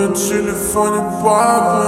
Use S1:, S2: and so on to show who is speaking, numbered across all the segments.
S1: в телефоне папа.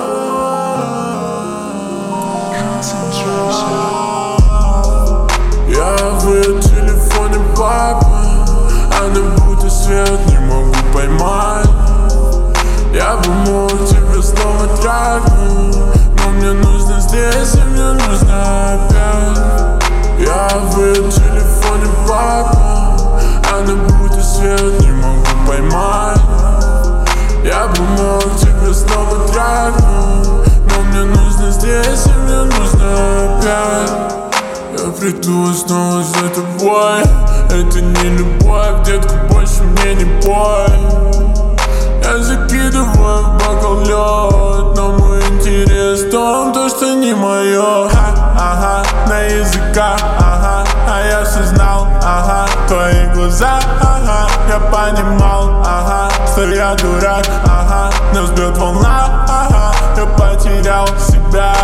S1: Я в ее телефоне папа. Она будто свет, не могу поймать. Я бы мог тебе снова трахнуть, но мне нужно здесь, и мне нужно опять. Я в ее телефоне папа. Она будто свет, не могу поймать. Я бы мог тебе снова трахнуть, но мне нужно здесь, и мне нужно опять. Я приду снова за тобой. Это не любовь, детка, больше мне не бой. Я закидываю в бокал лед, но мой интерес в том, то, что не мое. Ага, на языках, ага, а я все знал, ага, твои глаза, ага, я понимал, ага, что я дурак, ага, нас бьет волна, ага, я потерял себя.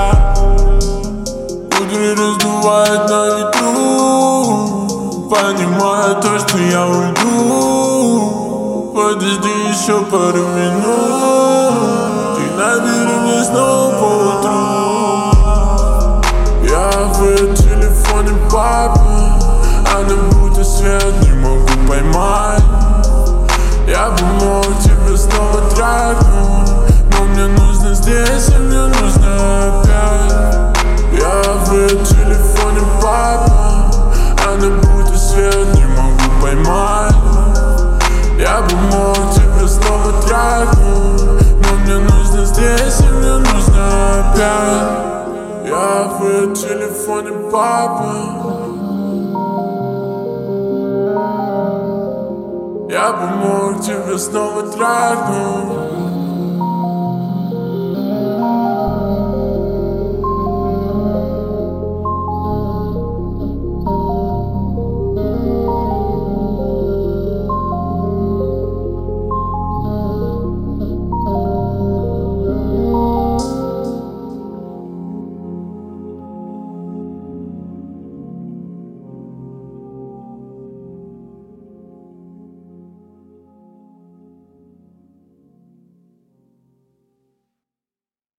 S1: Кудри раздувает на ветру, понимая то, что я уйду. Подожди еще пару минут, ты набери мне снова поутру. Я в ее телефоне папа. Она будто свет, не могу поймать. Я бы мог тебе снова трахнуть, но мне нужно здесь, и мне нужно опять. Я в ее телефоне папа. Она будто свет, не могу поймать. Я бы мог тебе снова трахнуть, но мне нужно здесь, и мне нужно опять. Я в ее телефоне папа. Я бы мог тебе снова трахнуть.